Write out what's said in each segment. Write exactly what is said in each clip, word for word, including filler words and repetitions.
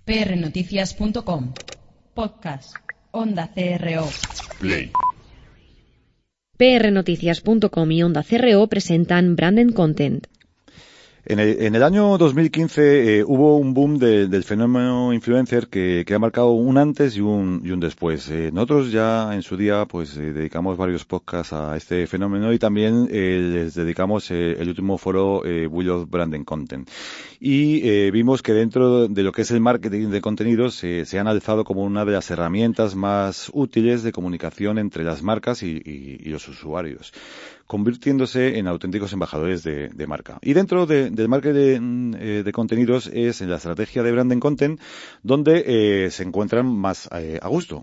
p r noticias punto com. Podcast. Onda C R O. Play. p r noticias punto com y Onda C R O presentan Branded Content. En el, en el año dos mil quince eh, hubo un boom de, del fenómeno influencer que, que ha marcado un antes y un, y un después. Eh, nosotros ya en su día pues eh, dedicamos varios podcasts a este fenómeno y también eh, les dedicamos eh, el último foro eh, We Love Branded Content. Y eh, vimos que dentro de lo que es el marketing de contenidos eh, se han alzado como una de las herramientas más útiles de comunicación entre las marcas y, y, y los usuarios, convirtiéndose en auténticos embajadores de, de marca. Y dentro de, del marketing de, de contenidos es en la estrategia de Branded Content donde eh, se encuentran más eh, a gusto.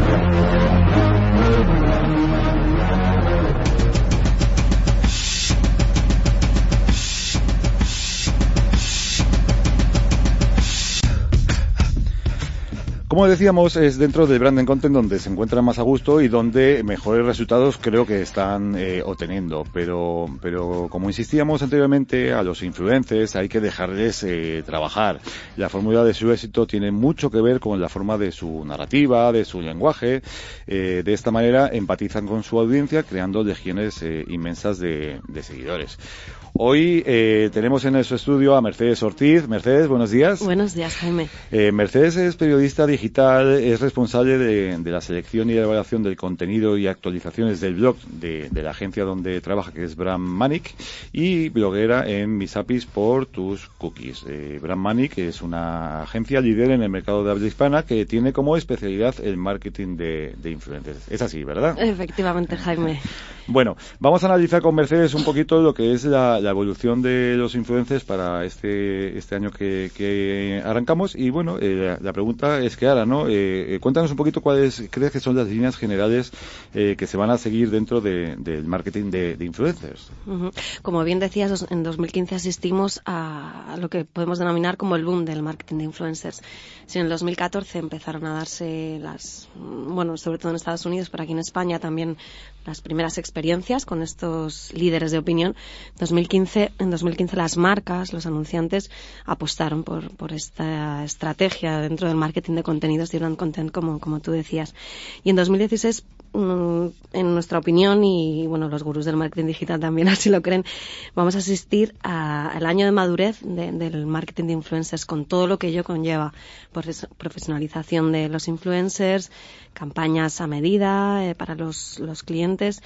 Como decíamos, es dentro del Branded Content donde se encuentra más a gusto y donde mejores resultados creo que están eh, obteniendo. Pero, pero como insistíamos anteriormente, a los influencers hay que dejarles eh, trabajar. La fórmula de su éxito tiene mucho que ver con la forma de su narrativa, de su lenguaje. Eh, de esta manera empatizan con su audiencia, creando legiones eh, inmensas de, de seguidores. Hoy eh, tenemos en nuestro estudio a Mercedes Ortiz. Mercedes, buenos días. Buenos días, Jaime. Eh, Mercedes es periodista digital, es responsable de, de la selección y de evaluación del contenido y actualizaciones del blog de, de la agencia donde trabaja, que es Brand Manic, y bloguera en Mis A P Is por tus cookies. Eh, Brand Manic es una agencia líder en el mercado de habla hispana que tiene como especialidad el marketing de, de influencers. Es así, ¿verdad? Efectivamente, Jaime. Bueno, vamos a analizar con Mercedes un poquito lo que es la, la evolución de los influencers para este este año que, que arrancamos. Y bueno, eh, la, la pregunta es clara, ¿no? Eh, cuéntanos un poquito cuáles crees que son las líneas generales eh, que se van a seguir dentro de, del marketing de, de influencers. Uh-huh. Como bien decías, en dos mil quince asistimos a, a lo que podemos denominar como el boom del marketing de influencers. Si en el dos mil catorce empezaron a darse las, bueno, sobre todo en Estados Unidos, pero aquí en España también las primeras experiencias con estos líderes de opinión, dos mil quince, en dos mil quince las marcas, los anunciantes apostaron por, por esta estrategia dentro del marketing de contenidos, de brand content, como, como tú decías. Y en dos mil dieciséis, en nuestra opinión, y bueno, los gurús del marketing digital también así lo creen, vamos a asistir al año de madurez de, del marketing de influencers, con todo lo que ello conlleva, pues profesionalización de los influencers, campañas a medida eh, para los, los clientes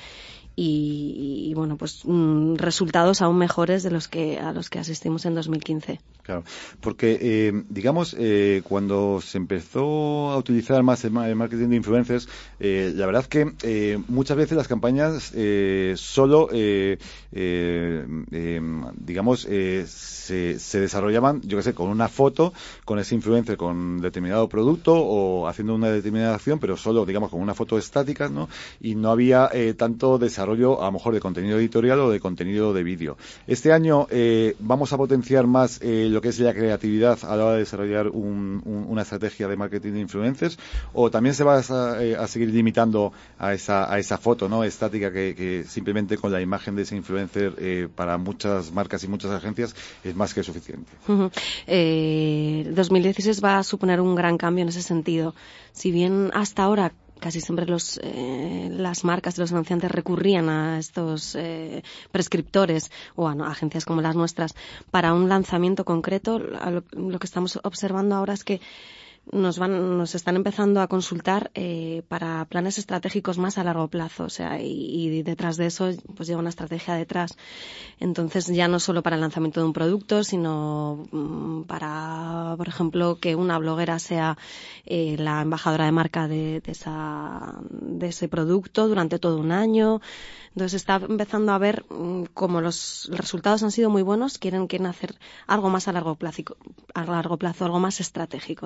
y, y bueno, pues mm, resultados aún mejores de los que a los que asistimos en dos mil quince. Claro, porque eh, digamos eh, cuando se empezó a utilizar más el marketing de influencers, eh, la verdad que eh, muchas veces las campañas eh, solo eh, eh, eh, digamos eh, se, se desarrollaban, yo qué sé, con una foto con ese influencer con determinado producto o haciendo una determinada acción, pero solo digamos con una foto estática, ¿no? Y no había eh, tanto desarrollo a lo mejor de contenido editorial o de contenido de vídeo. Este año eh, vamos a potenciar más eh, lo que es la creatividad a la hora de desarrollar un, un, una estrategia de marketing de influencers, o también se va a, a seguir limitando a esa a esa foto, ¿no?, estática que, que simplemente con la imagen de ese influencer eh, para muchas marcas y muchas agencias es más que suficiente. Uh-huh. Eh, dos mil dieciséis va a suponer un gran cambio en ese sentido. Si bien hasta ahora casi siempre los, eh, las marcas de los anunciantes recurrían a estos eh, prescriptores o a, a agencias como las nuestras para un lanzamiento concreto, lo, lo que estamos observando ahora es que nos van, nos están empezando a consultar eh, para planes estratégicos más a largo plazo, o sea, y, y detrás de eso pues lleva una estrategia detrás. Entonces ya no solo para el lanzamiento de un producto, sino mm, para, por ejemplo, que una bloguera sea eh, la embajadora de marca de, de esa, de ese producto durante todo un año. Entonces está empezando a ver mmm, como los resultados han sido muy buenos, quieren, quieren hacer algo más a largo plazo, a largo plazo, algo más estratégico, digamos.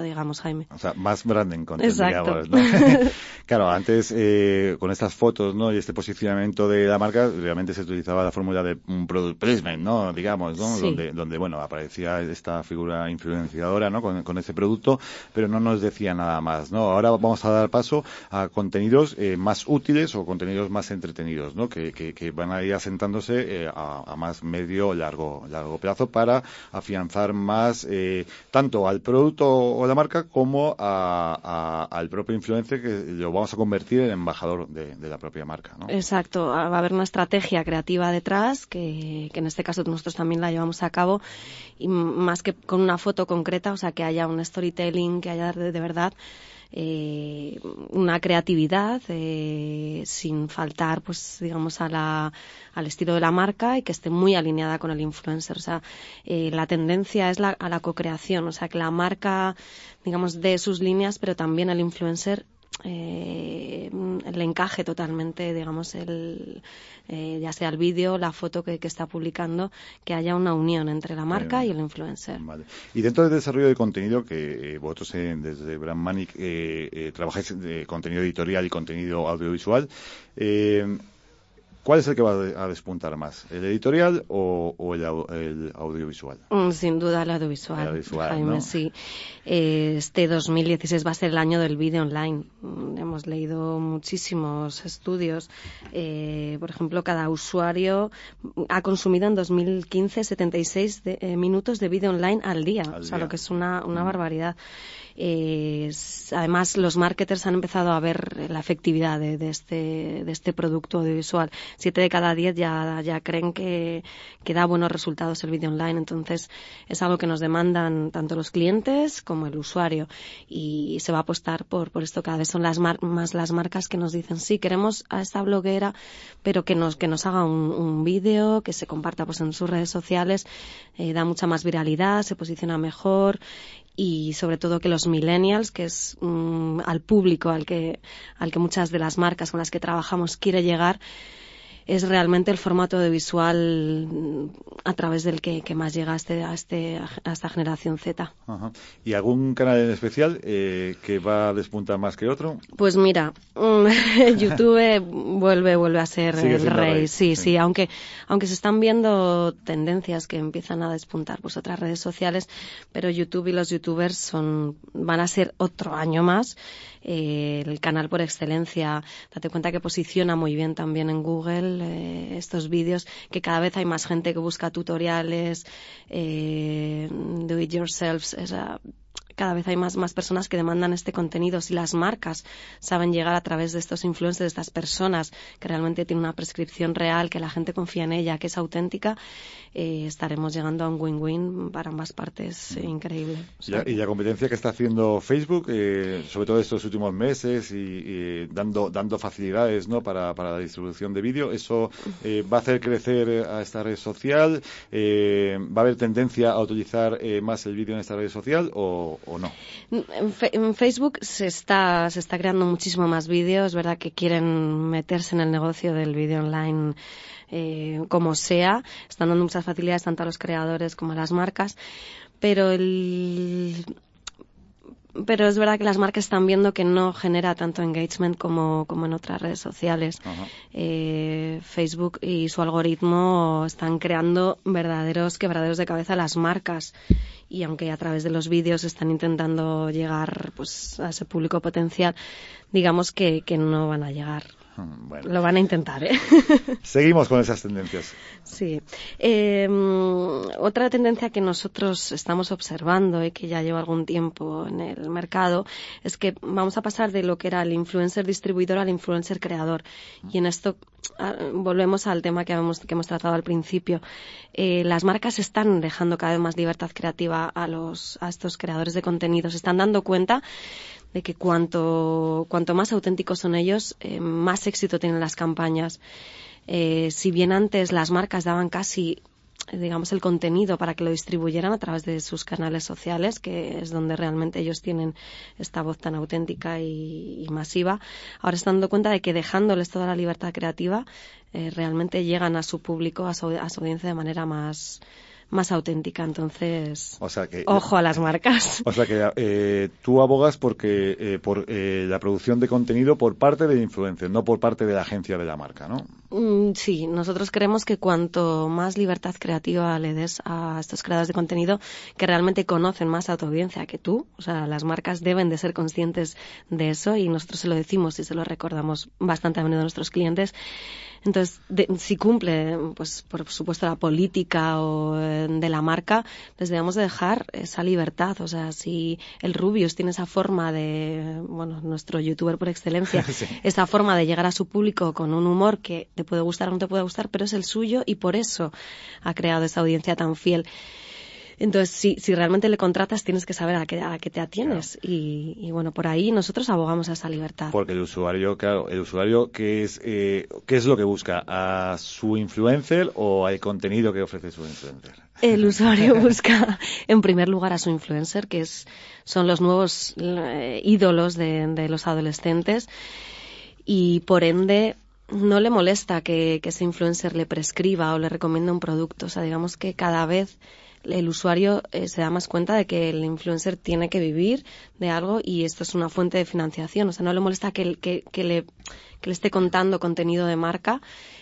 Jaime. O sea, más branding content, Exacto. digamos, ¿no? Claro, antes eh, con estas fotos, ¿no? Y este posicionamiento de la marca, realmente se utilizaba la fórmula de un product placement, ¿no? Digamos, ¿no? Sí. Donde, donde, bueno, aparecía esta figura influenciadora, ¿no? Con, con ese producto, pero no nos decía nada más, ¿no? Ahora vamos a dar paso a contenidos eh, más útiles o contenidos más entretenidos, ¿no? Que, que, que van a ir asentándose eh, a, a más medio largo largo plazo para afianzar más eh, tanto al producto o la marca como a, a, al propio influencer, que lo vamos a convertir en embajador de, de la propia marca, ¿no? Exacto, va a haber una estrategia creativa detrás que, que en este caso nosotros también la llevamos a cabo, y más que con una foto concreta, o sea, que haya un storytelling, que haya de, de verdad eh, una creatividad eh, sin faltar, pues digamos, a la, al estilo de la marca, y que esté muy alineada con el influencer. O sea, eh, la tendencia es la, a la co-creación, o sea, que la marca, digamos, dé sus líneas, pero también el influencer eh, le encaje totalmente, digamos, el, eh, ya sea el vídeo, la foto que, que está publicando, que haya una unión entre la marca Eh, y el influencer. Vale. Y dentro del desarrollo de contenido, que eh, vosotros eh, desde Brand Manic eh, eh, trabajáis de contenido editorial y contenido audiovisual, eh, ¿cuál es el que va a despuntar más? ¿El editorial o, o el, au- el audiovisual? Mm, Sin duda el audiovisual, El audiovisual, Jaime, ¿no? sí. Eh, Este dos mil dieciséis va a ser el año del vídeo online. Mm, Hemos leído muchísimos estudios. Eh, por ejemplo, cada usuario ha consumido en dos mil quince setenta y seis de, eh, minutos de vídeo online al día, Al o sea, día. lo que es una, una Mm. barbaridad. Eh, s- además, los marketers han empezado a ver la efectividad de, de este, de este producto audiovisual. Siete de cada diez ya, ya creen que, que da buenos resultados el vídeo online. Entonces, es algo que nos demandan tanto los clientes como el usuario. Y se va a apostar por, por esto. Cada vez son las mar- más las marcas que nos dicen, sí, queremos a esta bloguera, pero que nos, que nos haga un, un vídeo, que se comparta pues en sus redes sociales, eh, da mucha más viralidad, se posiciona mejor. Y sobre todo que los millennials, que es mm, al público al que, al que muchas de las marcas con las que trabajamos quiere llegar, es realmente el formato audiovisual mm, a través del que, que más llega a, este, a, este, a esta generación Z. Ajá. ¿Y algún canal en especial eh, que va a despuntar más que otro? Pues mira, mm, YouTube vuelve vuelve a ser Sigue el siendo rey, rey, sí, sí. sí, aunque aunque se están viendo tendencias que empiezan a despuntar pues otras redes sociales, pero YouTube y los youtubers son van a ser otro año más eh, el canal por excelencia. Date cuenta que posiciona muy bien también en Google eh, estos vídeos, que cada vez hay más gente que busca tutoriales, eh, do it yourself, esa cada vez hay más, más personas que demandan este contenido. Si las marcas saben llegar a través de estos influencers, de estas personas que realmente tienen una prescripción real, que la gente confía en ella, que es auténtica, eh, estaremos llegando a un win-win para ambas partes. Eh, increíble. O sea, Ya- y la competencia que está haciendo Facebook, eh, sobre todo estos últimos meses, y, y dando dando facilidades, ¿no? para, para la distribución de vídeo, ¿eso eh, va a hacer crecer a esta red social? Eh, ¿Va a haber tendencia a utilizar eh, más el vídeo en esta red social o, o no? En, fe- en Facebook se está, se está creando muchísimo más vídeos, ¿verdad? Que quieren meterse en el negocio del vídeo online eh, como sea. Están dando muchas facilidades tanto a los creadores como a las marcas. Pero el... Pero es verdad que las marcas están viendo que no genera tanto engagement como, como en otras redes sociales. Ajá. Eh, Facebook y su algoritmo están creando verdaderos quebraderos de cabeza a las marcas. Y aunque a través de los vídeos están intentando llegar pues a ese público potencial, digamos que, que no van a llegar. Bueno, Lo van a intentar, ¿eh? seguimos con esas tendencias. Sí. Eh, otra tendencia que nosotros estamos observando y que ya lleva algún tiempo en el mercado es que vamos a pasar de lo que era el influencer distribuidor al influencer creador. Y en esto ah, volvemos al tema que hemos, que hemos tratado al principio. Eh, las marcas están dejando cada vez más libertad creativa a, los, a estos creadores de contenido. Se están dando cuenta de que cuanto, cuanto más auténticos son ellos, eh, más éxito tienen las campañas. Eh, si bien antes las marcas daban casi, digamos, el contenido para que lo distribuyeran a través de sus canales sociales, que es donde realmente ellos tienen esta voz tan auténtica y, y masiva, ahora están dando cuenta de que dejándoles toda la libertad creativa, eh, realmente llegan a su público, a su, a su audiencia de manera más más auténtica. Entonces, o sea que, ojo a las marcas. O sea que eh, tú abogas porque eh, por eh, la producción de contenido por parte del influencer, no por parte de la agencia de la marca, ¿no? Mm, sí, nosotros creemos que cuanto más libertad creativa le des a estos creadores de contenido que realmente conocen más a tu audiencia que tú, o sea, las marcas deben de ser conscientes de eso y nosotros se lo decimos y se lo recordamos bastante a menudo a nuestros clientes. Entonces, de, si cumple, pues por supuesto, la política o eh, de la marca, les debemos de dejar esa libertad. O sea, si el Rubius tiene esa forma de, bueno, nuestro youtuber por excelencia, sí. esa forma de llegar a su público con un humor que te puede gustar o no te puede gustar, pero es el suyo y por eso ha creado esa audiencia tan fiel. Entonces, si, si realmente le contratas, tienes que saber a qué, a qué te atienes. Claro. Y, y, bueno, por ahí nosotros abogamos a esa libertad. Porque el usuario, claro, el usuario, ¿qué es, eh, ¿qué es lo que busca? ¿A su influencer o al contenido que ofrece su influencer? El usuario busca, en primer lugar, a su influencer, que es, son los nuevos eh, ídolos de, de los adolescentes. Y, por ende, no le molesta que, que ese influencer le prescriba o le recomiende un producto. O sea, digamos que cada vez el usuario eh, se da más cuenta de que el influencer tiene que vivir de algo y esto es una fuente de financiación. O sea, no le molesta que, que, que, le, que le esté contando contenido de marca,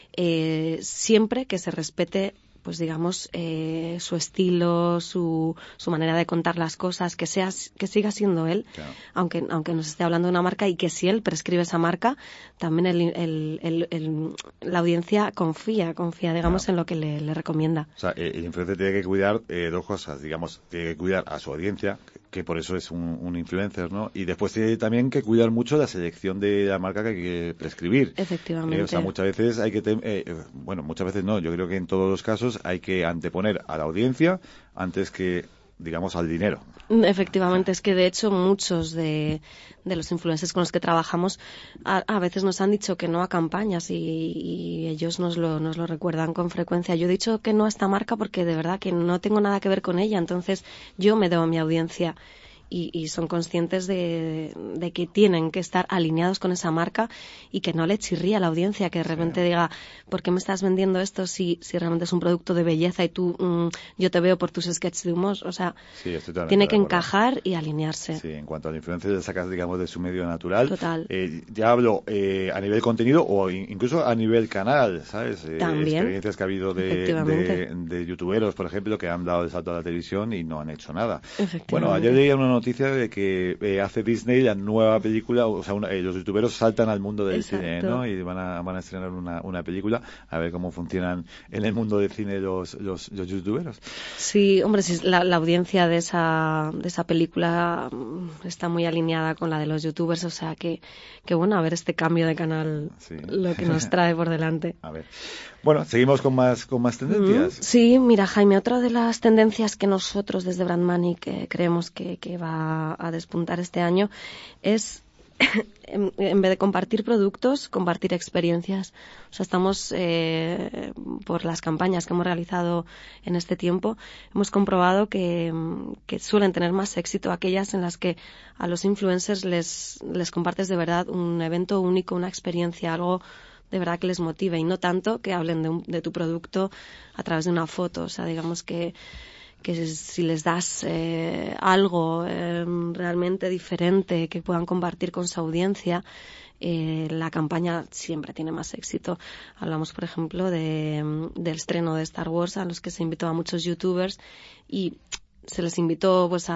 eh, siempre que se respete, pues digamos, eh, su estilo, su, su manera de contar las cosas, que sea, que siga siendo él, claro. aunque, aunque nos esté hablando de una marca y que si él prescribe esa marca, también el, el, el, el, la audiencia confía, confía, digamos, claro. en lo que le, le recomienda. O sea, el influencer tiene que cuidar eh, dos cosas, digamos, tiene que cuidar a su audiencia, que por eso es un, un influencer, ¿no? Y después tiene también que cuidar mucho la selección de la marca que hay que prescribir. Efectivamente. Eh, o sea, muchas veces hay que, te, eh, bueno, muchas veces no, yo creo que en todos los casos hay que anteponer a la audiencia antes que, digamos, al dinero. Efectivamente, es que de hecho muchos de, de los influencers con los que trabajamos a, a veces nos han dicho que no a campañas y, y ellos nos lo, nos lo recuerdan con frecuencia. Yo he dicho que no a esta marca porque de verdad que no tengo nada que ver con ella, entonces yo me debo a mi audiencia. Y, y son conscientes de, de que tienen que estar alineados con esa marca y que no le chirría a la audiencia, que de repente sí. diga, ¿por qué me estás vendiendo esto si, si realmente es un producto de belleza y tú, mmm, yo te veo por tus sketches de humor? O sea, sí, tiene que encajar y alinearse. Sí, en cuanto al influencer le sacas, digamos, de su medio natural. Total. Eh, ya hablo eh, a nivel contenido o incluso a nivel canal, ¿sabes? Eh, También. Experiencias que ha habido de, de, de youtuberos, por ejemplo, que han dado el salto a la televisión y no han hecho nada. Bueno, ayer leía una noticia de que eh, hace Disney la nueva película, o sea, una, eh, los youtuberos saltan al mundo del Exacto. cine, ¿no? Y van a, van a estrenar una, una película, a ver cómo funcionan en el mundo del cine los, los, los youtuberos. Sí, hombre, si la, la audiencia de esa, de esa película está muy alineada con la de los youtubers, o sea que, que bueno, a ver este cambio de canal, sí. lo que nos trae por delante. A ver. Bueno, seguimos con más con más tendencias. Mm, sí, mira, Jaime, otra de las tendencias que nosotros desde Brand Money que creemos que, que va a despuntar este año es en, en vez de compartir productos, compartir experiencias. O sea, estamos eh, por las campañas que hemos realizado en este tiempo, hemos comprobado que, que suelen tener más éxito aquellas en las que a los influencers les, les compartes de verdad un evento único, una experiencia, algo de verdad que les motive y no tanto que hablen de, un, de tu producto a través de una foto. O sea, digamos que, que si les das eh, algo eh, realmente diferente que puedan compartir con su audiencia, eh, la campaña siempre tiene más éxito. Hablamos, por ejemplo, de, del estreno de Star Wars, a los que se invitó a muchos youtubers y se les invitó pues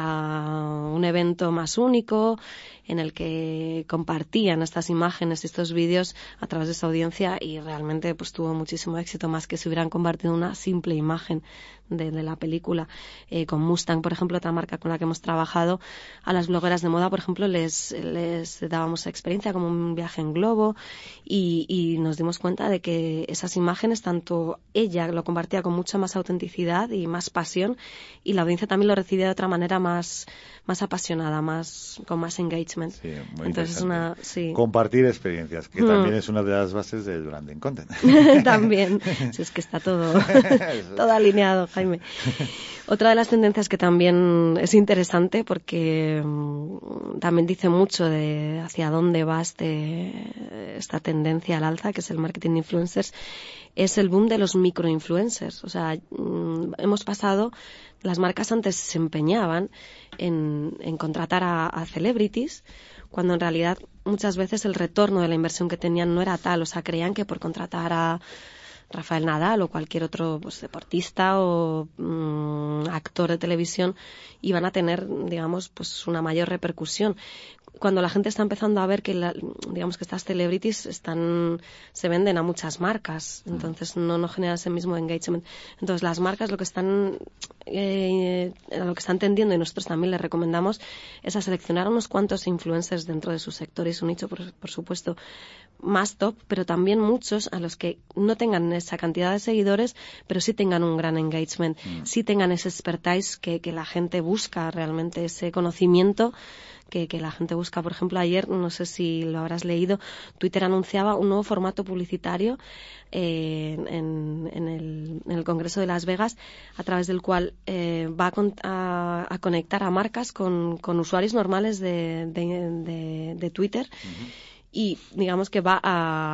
a un evento más único en el que compartían estas imágenes y estos vídeos a través de su audiencia y realmente pues tuvo muchísimo éxito, más que si hubieran compartido una simple imagen de, de la película. Eh, con Mustang, por ejemplo, otra marca con la que hemos trabajado, a las blogueras de moda, por ejemplo, les, les dábamos experiencia como un viaje en globo y, y nos dimos cuenta de que esas imágenes, tanto ella lo compartía con mucha más autenticidad y más pasión y la audiencia también lo recibía de otra manera más, más apasionada, más, con más engagement. engagement. Sí, muy Entonces es una, sí. Compartir experiencias, que Mm. también es una de las bases del branding content. También, si es que está todo, todo alineado, Jaime. Otra de las tendencias que también es interesante porque um, también dice mucho de hacia dónde va este, esta tendencia al alza, que es el marketing de influencers, es el boom de los microinfluencers. O sea, um, hemos pasado, las marcas antes se empeñaban en, en contratar a, a celebrities, cuando en realidad muchas veces el retorno de la inversión que tenían no era tal. O sea, creían que por contratar a Rafael Nadal o cualquier otro pues, deportista o mmm, actor de televisión iban a tener, digamos, pues una mayor repercusión. Cuando la gente está empezando a ver que, la, digamos, que estas celebrities están, se venden a muchas marcas, entonces no, no genera ese mismo engagement. Entonces las marcas lo que están, eh, lo que están tendiendo, y nosotros también les recomendamos, es a seleccionar unos cuantos influencers dentro de su sector y su nicho, por, por supuesto, más top, pero también muchos a los que no tengan esa cantidad de seguidores, pero sí tengan un gran engagement, mm. sí tengan ese expertise que, que la gente busca realmente, ese conocimiento que, que la gente busca. Por ejemplo, ayer, no sé si lo habrás leído, Twitter anunciaba un nuevo formato publicitario eh, en, en, el, en el Congreso de Las Vegas, a través del cual eh, va a, con, a, a conectar a marcas con, con usuarios normales de, de, de, de Twitter. Uh-huh. Y digamos que va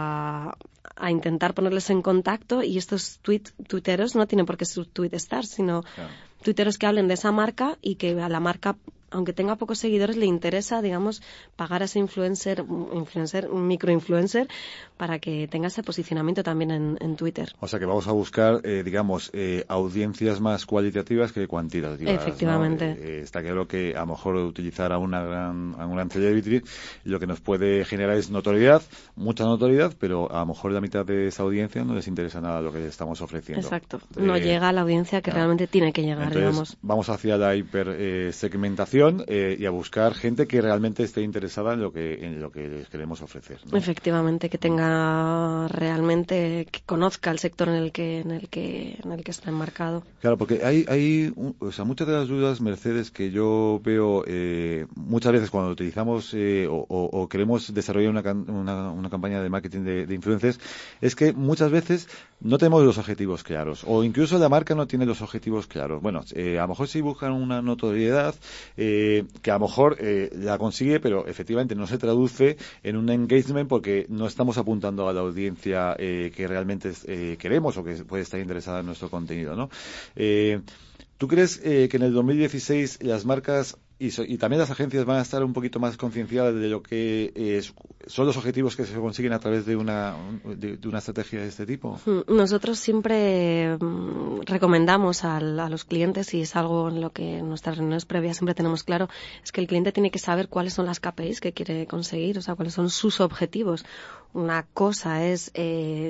a, a intentar ponerles en contacto, y estos tweet, tuiteros no tienen por qué ser tweet stars, sino claro. tuiteros que hablen de esa marca y que a la marca, aunque tenga pocos seguidores, le interesa, digamos, pagar a ese influencer, influencer, un microinfluencer, para que tenga ese posicionamiento también en, en Twitter. O sea que vamos a buscar, eh, digamos, eh, audiencias más cualitativas que cuantitativas. Efectivamente. ¿No? Eh, está claro que a lo mejor utilizar a una gran, a un gran celebrity lo que nos puede generar es notoriedad, mucha notoriedad, pero a lo mejor la mitad de esa audiencia no les interesa nada lo que le estamos ofreciendo. Exacto. No eh, llega a la audiencia que claro. realmente tiene que llegar, Entonces, digamos. Vamos hacia la hipersegmentación eh, y a buscar gente que realmente esté interesada en lo que en lo que les queremos ofrecer, ¿no? Efectivamente, que tenga realmente, que conozca el sector en el que en el que en el que está enmarcado. Claro, porque hay hay o sea, muchas de las dudas, Mercedes, que yo veo eh, muchas veces cuando utilizamos eh, o, o, o queremos desarrollar una, una, una campaña de marketing de, de influencers, es que muchas veces no tenemos los objetivos claros, o incluso la marca no tiene los objetivos claros. Bueno, eh, a lo mejor sí buscan una notoriedad eh, que a lo mejor eh, la consigue, pero efectivamente no se traduce en un engagement porque no estamos apuntando a la audiencia eh, que realmente eh, queremos o que puede estar interesada en nuestro contenido, ¿no? Eh, ¿Tú crees eh, que en el dos mil dieciséis las marcas y, so, y también las agencias van a estar un poquito más concienciadas de lo que eh, son los objetivos que se consiguen a través de una, de, de una estrategia de este tipo? Nosotros siempre mmm, recomendamos al, a los clientes, y es algo en lo que en nuestras reuniones previas siempre tenemos claro, es que el cliente tiene que saber cuáles son las K P Is que quiere conseguir, o sea, cuáles son sus objetivos. Una cosa es eh,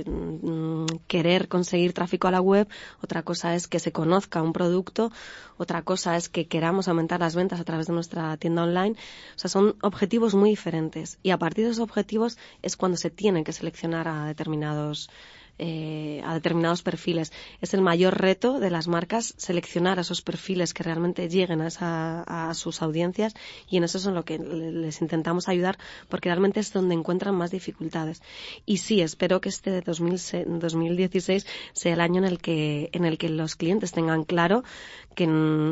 querer conseguir tráfico a la web, otra cosa es que se conozca un producto, otra cosa es que queramos aumentar las ventas a través de nuestra tienda online. O sea, son objetivos muy diferentes, y a partir de esos objetivos es cuando se tienen que seleccionar a determinados Eh, a determinados perfiles. Es el mayor reto de las marcas, seleccionar a esos perfiles que realmente lleguen a, esa, a sus audiencias, y en eso es en lo que les intentamos ayudar, porque realmente es donde encuentran más dificultades. Y sí, espero que este dos mil dieciséis sea el año en el que en el que los clientes tengan claro que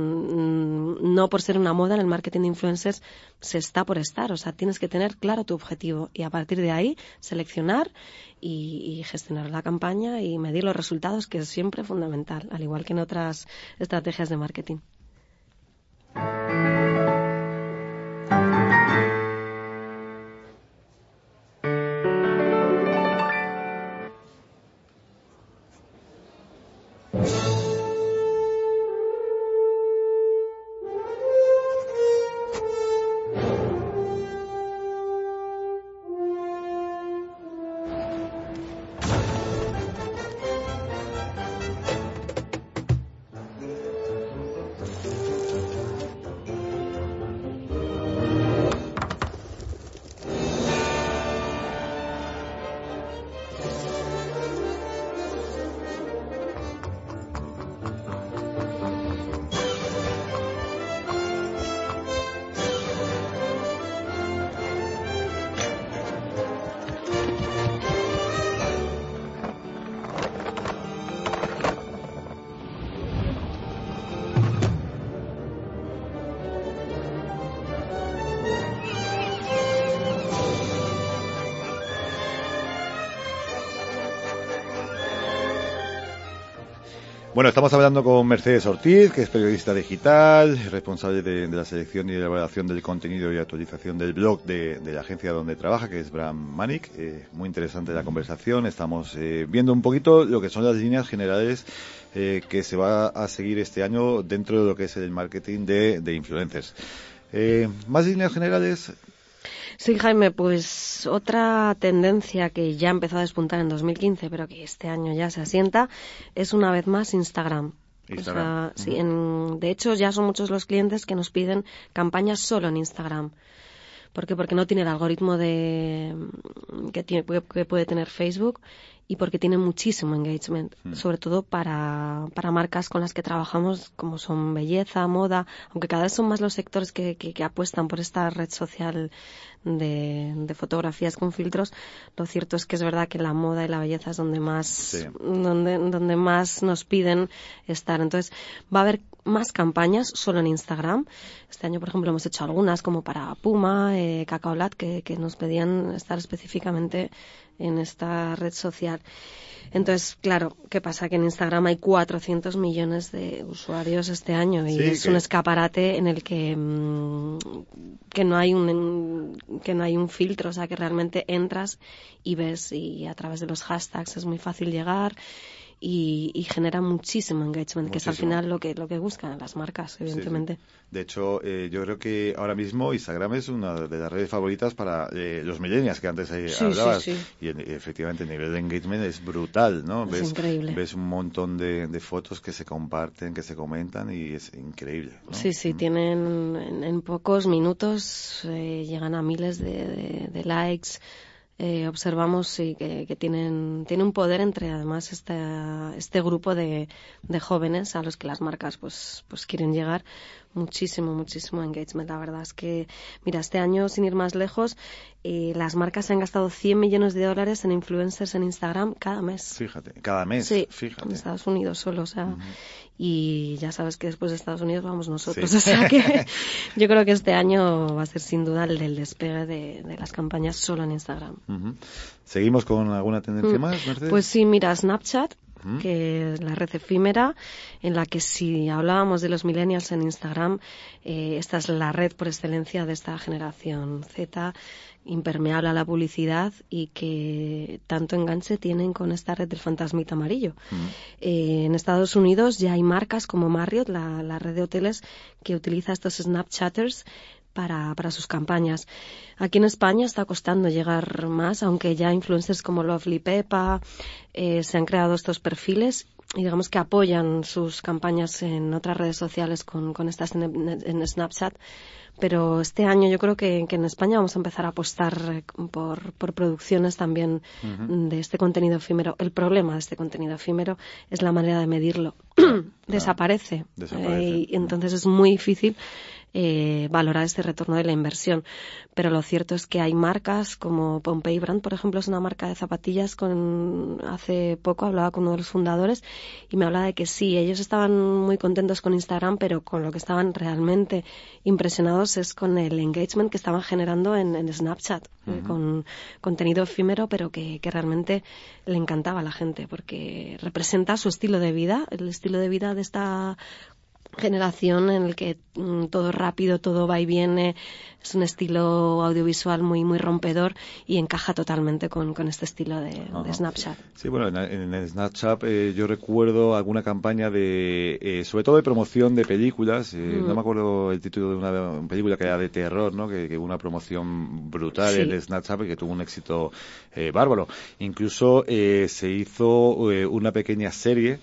no por ser una moda en el marketing de influencers se está por estar. O sea, tienes que tener claro tu objetivo y a partir de ahí seleccionar y, y gestionar la campaña y medir los resultados, que es siempre fundamental, al igual que en otras estrategias de marketing. Bueno, estamos hablando con Mercedes Ortiz, que es periodista digital, responsable de, de la selección y elaboración del contenido y actualización del blog de, de la agencia donde trabaja, que es Brand Manic. Eh, muy interesante la conversación. Estamos eh, viendo un poquito lo que son las líneas generales eh, que se va a seguir este año dentro de lo que es el marketing de, de influencers. Eh, ¿Más líneas generales? Sí, Jaime, pues otra tendencia que ya empezó a despuntar en dos mil quince, pero que este año ya se asienta, es una vez más Instagram. Instagram. O sea, uh-huh. sí, en, de hecho, ya son muchos los clientes que nos piden campañas solo en Instagram. ¿Por qué? Porque no tiene el algoritmo de que, tiene, que puede tener Facebook y porque tiene muchísimo engagement, mm. sobre todo para, para marcas con las que trabajamos, como son belleza, moda, aunque cada vez son más los sectores que, que, que apuestan por esta red social de, de fotografías con filtros. Lo cierto es que es verdad que la moda y la belleza es donde más, sí. donde, donde más nos piden estar. Entonces, va a haber más campañas solo en Instagram. Este año, por ejemplo, hemos hecho algunas como para Puma, eh, Cacaolat, que, que nos pedían estar específicamente en esta red social. Entonces, claro, ¿qué pasa? Que en Instagram hay cuatrocientos millones de usuarios este año y sí, es que... un escaparate en el que, mmm, que no hay un que no hay un filtro, o sea, que realmente entras y ves, y a través de los hashtags es muy fácil llegar. Y, y genera muchísimo engagement, muchísimo. Que es al final lo que lo que buscan las marcas, evidentemente. Sí, sí. De hecho, eh, yo creo que ahora mismo Instagram es una de las redes favoritas para eh, los millennials que antes eh, sí, hablabas. Sí, sí. Y efectivamente el nivel de engagement es brutal, ¿no? Es ves, increíble. Ves un montón de, de fotos que se comparten, que se comentan y es increíble, ¿no? Sí, sí, mm. tienen en, en pocos minutos eh, llegan a miles de, de, de likes. Eh, observamos sí, que, que tienen tiene un poder entre además este, este grupo de, de jóvenes a los que las marcas pues pues quieren llegar. Muchísimo, muchísimo engagement. La verdad es que, mira, este año, sin ir más lejos, eh, las marcas han gastado cien millones de dólares en influencers en Instagram cada mes. Fíjate, cada mes, sí, fíjate. En Estados Unidos solo, o sea, uh-huh. Y ya sabes que después de Estados Unidos vamos nosotros, sí. O sea que yo creo que este año va a ser sin duda el del despegue de, de las campañas solo en Instagram. Uh-huh. ¿Seguimos con alguna tendencia uh-huh. más, Mercedes? Pues sí, mira, Snapchat, que es la red efímera, en la que si hablábamos de los millennials en Instagram, eh, esta es la red por excelencia de esta generación Z, impermeable a la publicidad y que tanto enganche tienen con esta red del fantasmita amarillo. Mm. Eh, en Estados Unidos ya hay marcas como Marriott, la, la red de hoteles, que utiliza estos Snapchatters para, para sus campañas. Aquí en España está costando llegar más, aunque ya influencers como Lovely Peppa eh, se han creado estos perfiles y digamos que apoyan sus campañas en otras redes sociales con, con estas en, en Snapchat. Pero este año yo creo que, que en España vamos a empezar a apostar por, por producciones también uh-huh. de este contenido efímero. El problema de este contenido efímero es la manera de medirlo. Claro, Desaparece. Desaparece. Eh, y entonces es muy difícil eh, valorar este retorno de la inversión. Pero lo cierto es que hay marcas como Pompey Brand, por ejemplo, es una marca de zapatillas. Con hace poco hablaba con uno de los fundadores y me hablaba de que sí, ellos estaban muy contentos con Instagram, pero con lo que estaban realmente impresionados es con el engagement que estaban generando en, en Snapchat, uh-huh. eh, con contenido efímero, pero que, que realmente le encantaba a la gente, porque representa su estilo de vida, el estilo de vida de esta generación en el que mm, todo es rápido, todo va y viene, es un estilo audiovisual muy muy rompedor y encaja totalmente con, con este estilo de, uh-huh. de Snapchat. Sí, bueno, en, en Snapchat eh, yo recuerdo alguna campaña de, eh, sobre todo de promoción de películas, eh, mm. no me acuerdo el título de una, una película que era de terror, ¿no? Que, que hubo una promoción brutal sí. en Snapchat y que tuvo un éxito eh, bárbaro. Incluso eh, se hizo eh, una pequeña serie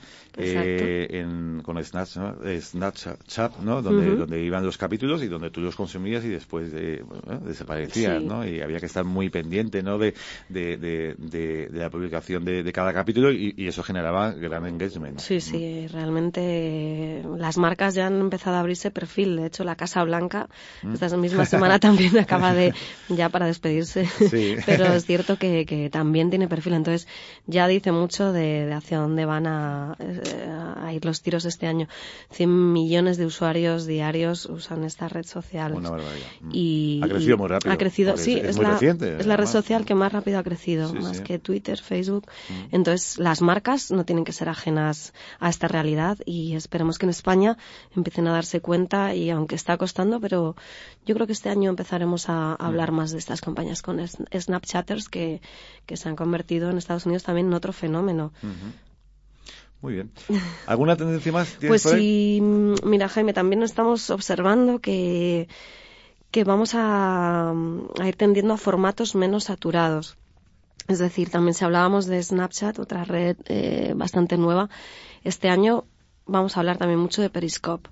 Eh, en, con Snatch, ¿no? Snapchat, ¿no? Donde, uh-huh. donde iban los capítulos y donde tú los consumías y después de, bueno, desaparecían, sí. ¿no? Y había que estar muy pendiente, ¿no? De, de, de, de, de la publicación de, de cada capítulo y, y eso generaba gran engagement. Sí, sí, uh-huh. realmente las marcas ya han empezado a abrirse perfil. De hecho, la Casa Blanca uh-huh. esta misma semana también acaba de, ya para despedirse, sí. pero es cierto que, que también tiene perfil. Entonces, ya dice mucho de, de hacia dónde van a a ir los tiros este año. cien millones de usuarios diarios usan esta red social. Una barbaridad. Y, ha crecido muy rápido. Ha crecido, sí, es, es, es, muy la, reciente, es la red además. social que más rápido ha crecido, sí, más sí. que Twitter, Facebook. Mm. Entonces, las marcas no tienen que ser ajenas a esta realidad y esperemos que en España empiecen a darse cuenta, y aunque está costando, pero yo creo que este año empezaremos a, a hablar mm. más de estas campañas con Snapchatters que, que se han convertido en Estados Unidos también en otro fenómeno. Uh-huh. Muy bien. ¿Alguna tendencia más? Pues sí, mira, Jaime, también estamos observando que, que vamos a, a ir tendiendo a formatos menos saturados. Es decir, también si hablábamos de Snapchat, otra red eh, bastante nueva, este año vamos a hablar también mucho de Periscope.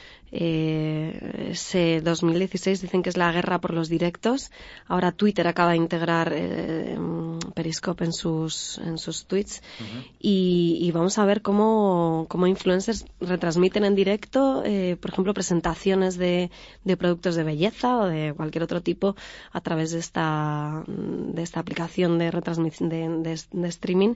Eh, ese dos mil dieciséis dicen que es la guerra por los directos. Ahora Twitter acaba de integrar eh, Periscope en sus en sus tweets. Uh-huh. y, y vamos a ver cómo, cómo influencers retransmiten en directo, eh, por ejemplo, presentaciones de, de productos de belleza o de cualquier otro tipo a través de esta de esta aplicación de retransmisión de, de, de streaming.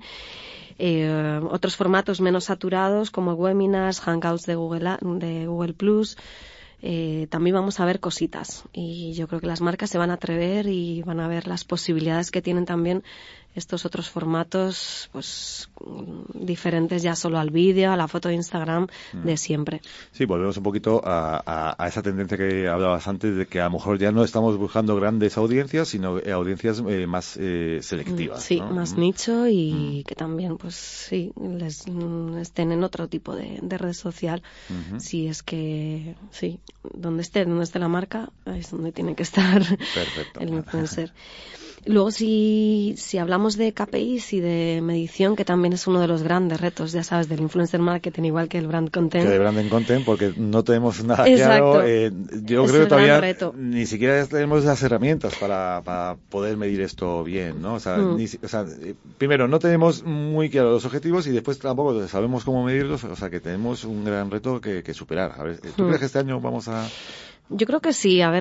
Eh, otros formatos menos saturados como webinars, hangouts de Google, de Google Plus. Eh, también vamos a ver cositas y yo creo que las marcas se van a atrever y van a ver las posibilidades que tienen también estos otros formatos, pues diferentes ya solo al vídeo, a la foto de Instagram mm. de siempre. Sí, volvemos un poquito a, a, a esa tendencia que hablabas antes de que a lo mejor ya no estamos buscando grandes audiencias, sino audiencias eh, más eh, selectivas. Sí, ¿no? más mm. nicho y mm. que también, pues sí, les estén en otro tipo de, de red social. Mm-hmm. Si es que, sí, donde esté, donde esté la marca, es donde tiene que estar Perfecto. el influencer. Luego, si, si hablamos de K P Is y de medición, que también es uno de los grandes retos, ya sabes, del influencer marketing, igual que el brand content. Que de brand content, porque no tenemos nada Exacto. claro. Eh, yo es creo que todavía reto. ni siquiera tenemos las herramientas para, para poder medir esto bien, ¿no? O sea, mm. ni, o sea, primero, no tenemos muy claros los objetivos y después tampoco sabemos cómo medirlos, o sea, que tenemos un gran reto que, que superar. A ver, ¿tú mm. crees que este año vamos a...? Yo creo que sí. A ver...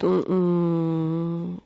Mmm...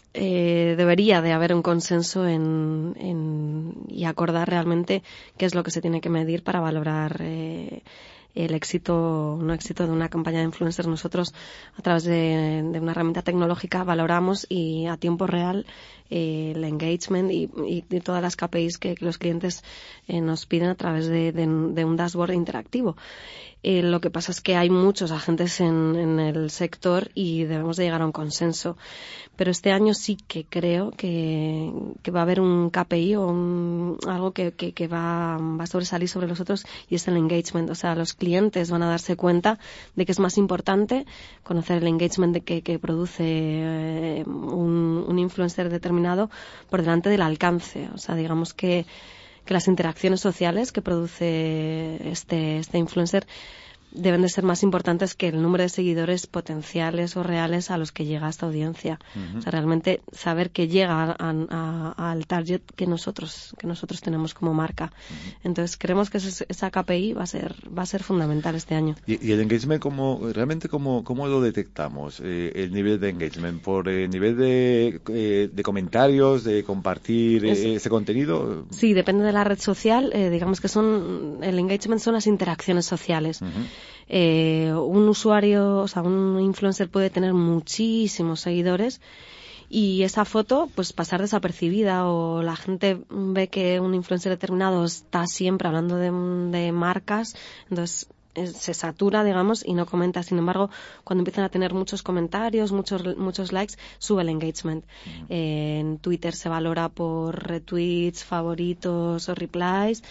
Eh, debería de haber un consenso en, en, y acordar realmente qué es lo que se tiene que medir para valorar eh, el éxito o no éxito de una campaña de influencers. Nosotros, a través de, de una herramienta tecnológica, valoramos y a tiempo real eh, el engagement y, y, y todas las K P Is que, que los clientes eh, nos piden a través de, de, de un dashboard interactivo. Eh, lo que pasa es que hay muchos agentes en, en el sector y debemos de llegar a un consenso. Pero este año sí que creo que, que va a haber un K P I o un, algo que, que, que va, va a sobresalir sobre los otros, y es el engagement. O sea, los clientes van a darse cuenta de que es más importante conocer el engagement de que, que produce eh, un, un influencer determinado por delante del alcance. O sea, digamos que que las interacciones sociales que produce este, este influencer deben de ser más importantes que el número de seguidores potenciales o reales a los que llega esta audiencia. Uh-huh. O sea, realmente saber que llega a, a, al target que nosotros que nosotros tenemos como marca. Uh-huh. Entonces creemos que ese, esa K P I va a ser va a ser fundamental este año. ¿Y, y el engagement cómo realmente cómo cómo lo detectamos? Eh, el nivel de engagement por el nivel de eh, de comentarios, de compartir es, eh, ese contenido. Sí, depende de la red social. Eh, digamos que son el engagement son las interacciones sociales. Uh-huh. Eh, un usuario, o sea, un influencer puede tener muchísimos seguidores y esa foto, pues, pasar desapercibida, o la gente ve que un influencer determinado está siempre hablando de, de marcas, entonces se satura, digamos, y no comenta. Sin embargo, cuando empiezan a tener muchos comentarios, muchos muchos likes, sube el engagement. Uh-huh. Eh, en Twitter se valora por retweets, favoritos o replies.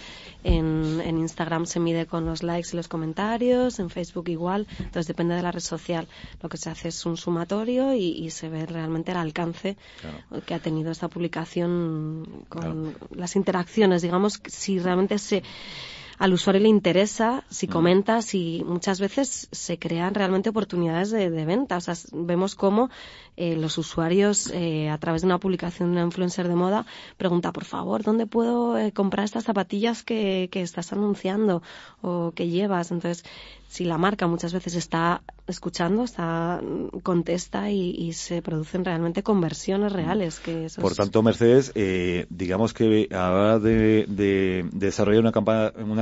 En, en Instagram se mide con los likes y los comentarios. En Facebook igual. Entonces depende de la red social. Lo que se hace es un sumatorio y, y se ve realmente el alcance claro. que ha tenido esta publicación con claro. las interacciones. Digamos, si realmente se... al usuario le interesa, si comenta, si muchas veces se crean realmente oportunidades de, de venta. O sea, vemos cómo eh, los usuarios, eh, a través de una publicación de una influencer de moda, pregunta, por favor, ¿dónde puedo eh, comprar estas zapatillas que, que estás anunciando o que llevas? Entonces, si la marca muchas veces está escuchando, está contesta y, y se producen realmente conversiones reales. Que eso Por es... tanto, Mercedes, eh, digamos que a la hora de, de, de desarrollar una campaña, una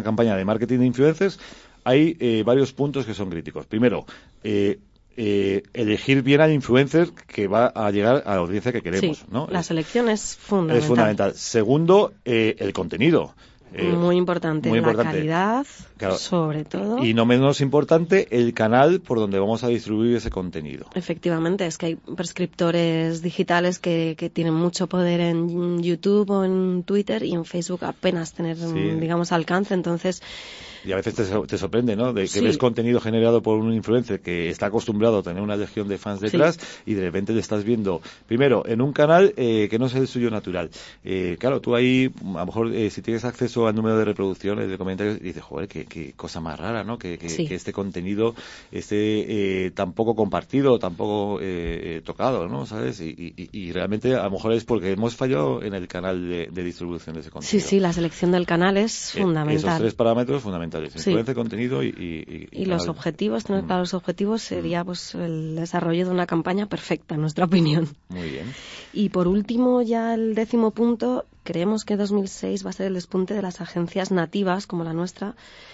campaña de marketing de influencers, hay eh, varios puntos que son críticos. Primero, eh, Eh, elegir bien al influencer que va a llegar a la audiencia que queremos, sí, ¿no? La es, selección es fundamental. Es fundamental. Segundo, eh, el contenido. Eh, muy importante, muy la importante. calidad, claro. sobre todo. Y no menos importante, el canal por donde vamos a distribuir ese contenido. Efectivamente, es que hay prescriptores digitales que, que tienen mucho poder en YouTube o en Twitter y en Facebook apenas tener, sí. digamos, alcance, entonces... Y a veces te, te sorprende, ¿no? De que sí. ves contenido generado por un influencer que está acostumbrado a tener una legión de fans detrás sí. y de repente le estás viendo, primero, en un canal eh, que no es el suyo natural. Eh, claro, tú ahí, a lo mejor, eh, si tienes acceso al número de reproducciones, de comentarios, dices, joder, qué, qué cosa más rara, ¿no? Que, que, sí. que este contenido esté eh, tan poco compartido, tan poco eh, tocado, ¿no? ¿Sabes? Y, y, y realmente, a lo mejor es porque hemos fallado en el canal de, de distribución de ese contenido. Sí, sí, la selección del canal es eh, fundamental. Esos tres parámetros fundamentales. Influencia, sí. contenido y... Y, y, y los objetivos, tener claro los objetivos sería pues el desarrollo de una campaña perfecta, en nuestra opinión. Muy bien. Y por último, ya el décimo punto, creemos que dos mil seis va a ser el despunte de las agencias nativas, como la nuestra,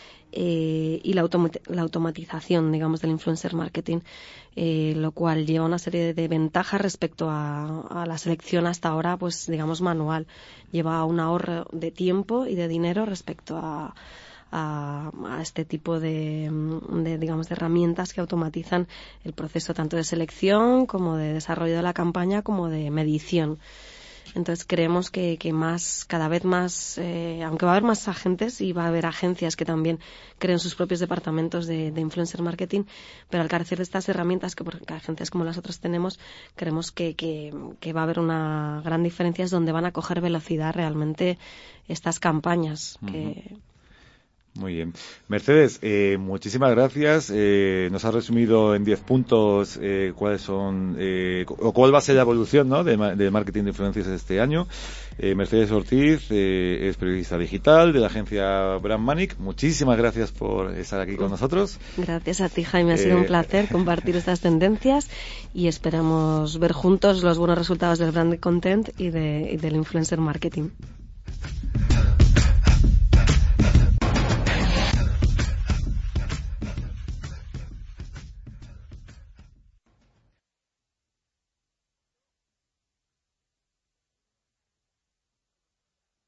eh, y la, automa- la automatización, digamos, del influencer marketing, eh, lo cual lleva una serie de, de ventajas respecto a, a la selección hasta ahora, pues digamos, manual. Lleva un ahorro de tiempo y de dinero respecto a A, a este tipo de, de, digamos, de herramientas que automatizan el proceso tanto de selección como de desarrollo de la campaña como de medición. Entonces creemos que, que más, cada vez más, eh, aunque va a haber más agentes y va a haber agencias que también creen sus propios departamentos de, de influencer marketing, pero al carecer de estas herramientas que, porque agencias como las otras tenemos, creemos que, que, que va a haber una gran diferencia, es donde van a coger velocidad realmente estas campañas que... Uh-huh. Muy bien. Mercedes, eh, muchísimas gracias. Eh, nos has resumido en diez puntos eh, cuáles son, eh, o cuál va a ser la evolución, ¿no?, de, de marketing de influencers este año. Eh, Mercedes Ortiz eh, es periodista digital de la agencia Brand Manic. Muchísimas gracias por estar aquí con nosotros. Gracias a ti, Jaime. Ha sido eh, un placer compartir estas tendencias y esperamos ver juntos los buenos resultados del brand content y, de, y del influencer marketing.